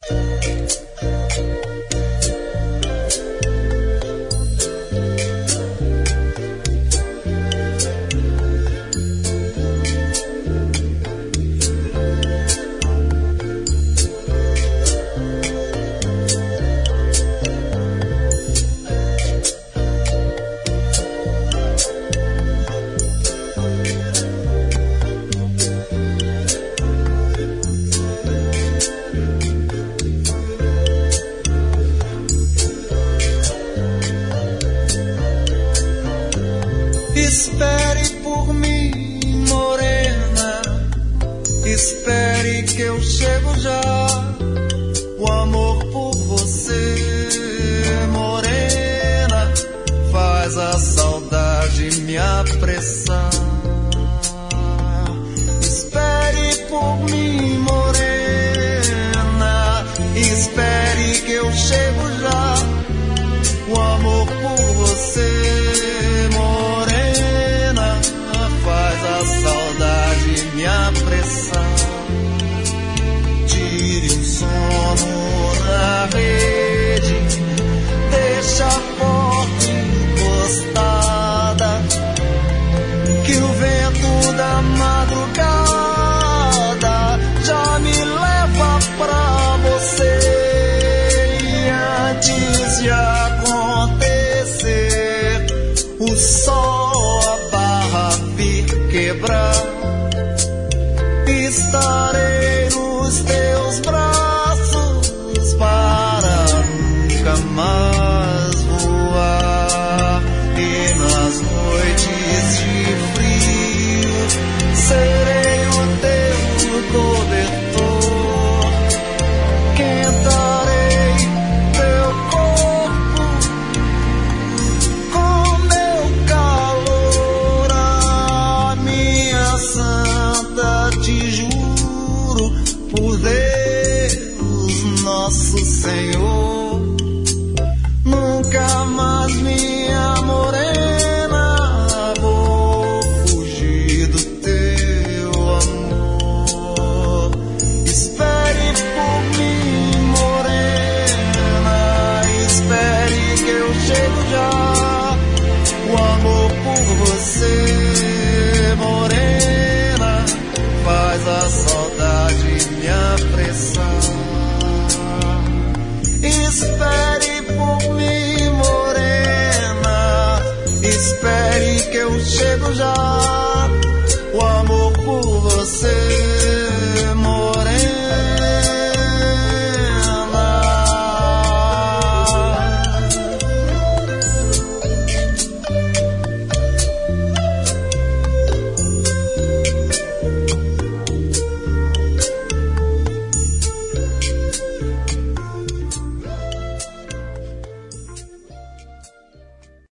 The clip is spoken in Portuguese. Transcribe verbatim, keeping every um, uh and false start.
Espere por mim, morena, espere que eu chego já. O amor por você, morena, faz a saudade me apressar. Espere por mim, morena, espere que eu chego já. O amor por você, morena, faz a saudade me apressar. Tire o sono da rede, deixa a porta encostada, que o vento da madrugada já me leva pra você. E antes de acontecer o sol a barra vir quebrar, estarei nos teus braços para nunca mais voar. E nas noites de frio serei o teu cobertor, quentarei teu corpo com meu calor. A minha santa, te juro por Deus nosso Senhor, nunca mais, minha morena, vou fugir do teu amor. Espere por mim, morena, espere que eu chego já. O amor por você, morena, faz a saudade me apressar. Espere por mim, morena, espere que eu chego já.